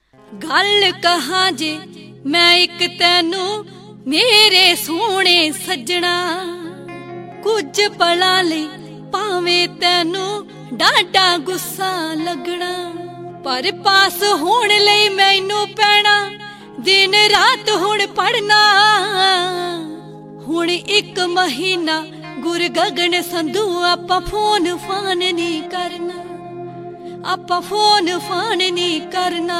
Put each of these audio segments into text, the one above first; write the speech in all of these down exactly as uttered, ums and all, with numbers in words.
गल कहां जे मैं एक तैनू मेरे सोने सजना, कुछ पला लई भावें तैनू डांटा गुस्सा लगना, पर पास होने लई मैनू पैना दिन रात हुण पढ़ना। हुण एक महीना गुर गगन संधू आपां फोन फान नहीं करना, आपां फोन फान नहीं करना।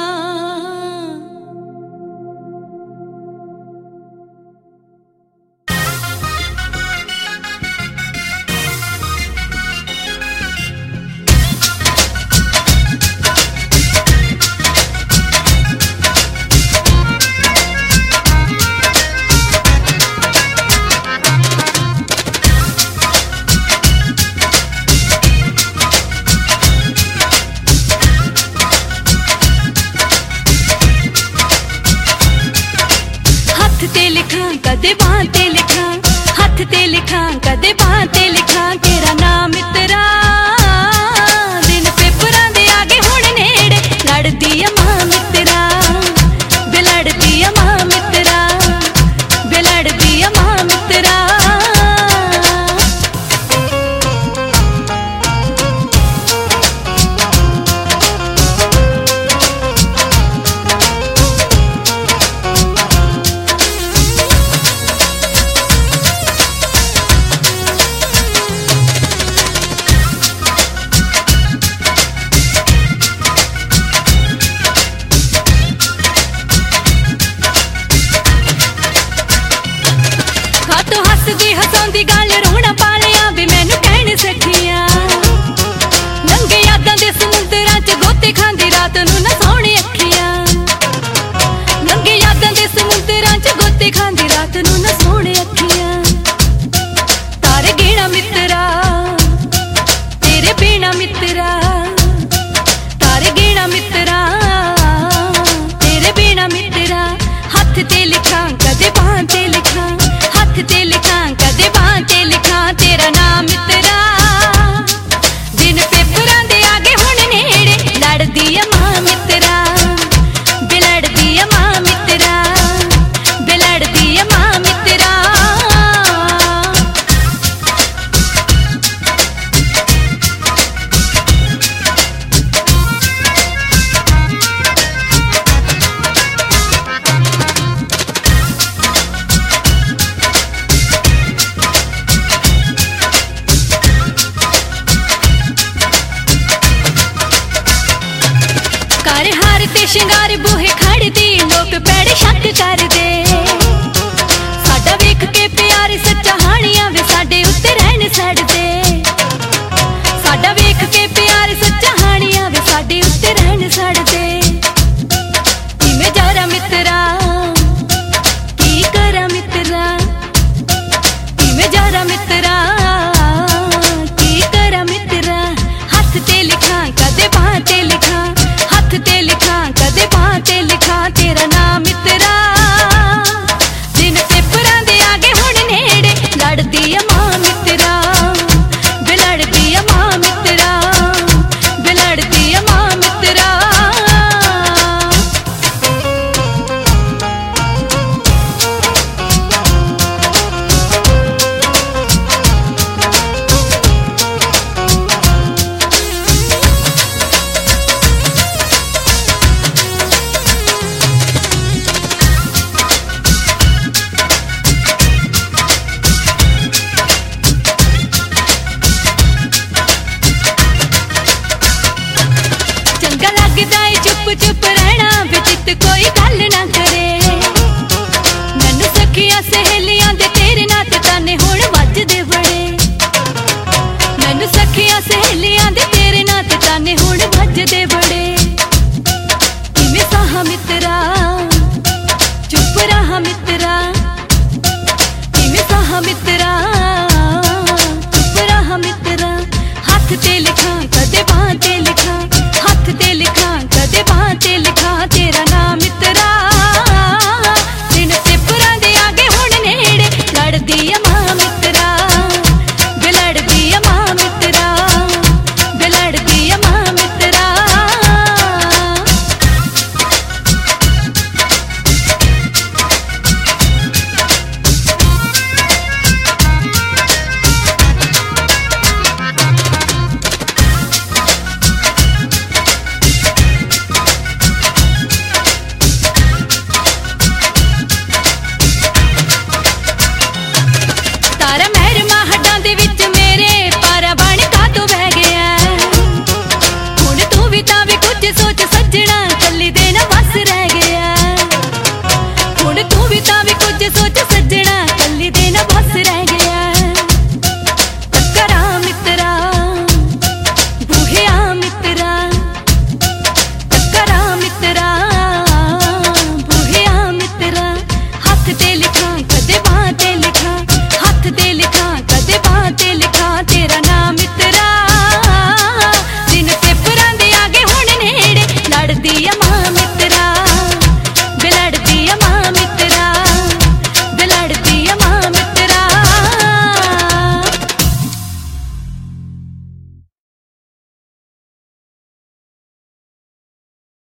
ते लिखा कदे बां ते लिखा, हथ ते लिखा कदे बां ते लिखा, तेरा नाम मित्रा दिन पेपरां दे आगे हुण नेड़े, लड़दी आ मां मित्रा बे लड़दी आ मां मित्रा बे लड़दी आ मां मित्रा। हसदी हसाउंदी गल रोना पालिया भी मैनू कहने सखिया, लंघे यादां दे समुंदरां च गोते खांदी रात नू ना सोहणी अखियां, लंघे यादां दे समुंदरां च गोते खांदी रात नू ना सोहणी अखियां। तारे गिणा मित्रा तेरे बिना मित्रा, तारे गिणा मित्रा तेरे बिना मित्रा, हथ ते लिखा कदे बां ते लिखा, हथ ते लिखा कदे बां ते लिखा, तेरा नाम मित्रा दिन पेपरां दे आगे हुण नेड़े, लड़दी आ मां मित्रा बे लड़दी आ मां मित्रा बे लड़दी आ मां मित्रा। कर हार ते शिंगार बूहे खड़दी लोग पैड़े शक करदे, साडा वेख के प्यार सच्चा हानियां वे साडे उत्ते रहन छड्डदे, साडा वेख के प्यार सच्चा हानियां वे साडे उत्ते रहन छड्डदे। किवें जारा मित्रा की करा मित्रा, किवें जारा मित्रा की करा मित्रा, हथ ते लिखा कदे बां ते लिखा, हथ ते लिखा कदे बां ते लिखा, तेरा नाम मित्रा दिन पेपरां दे आगे हुण नेड़े, लड़दी आ मां मित्रा बे लड़दी आ मां मित्रा बे लड़दी आ मां मित्रा। चंगा लगदा है चुप चुप रहना वे चित कोई गल ना करे, मैनू सखियां सहेलियां दे तेरे नाल ताने हुण वजदे बड़े, मैनू सखियां सहेलियां दे तेरे नाल ताने हुण वजदे बड़े।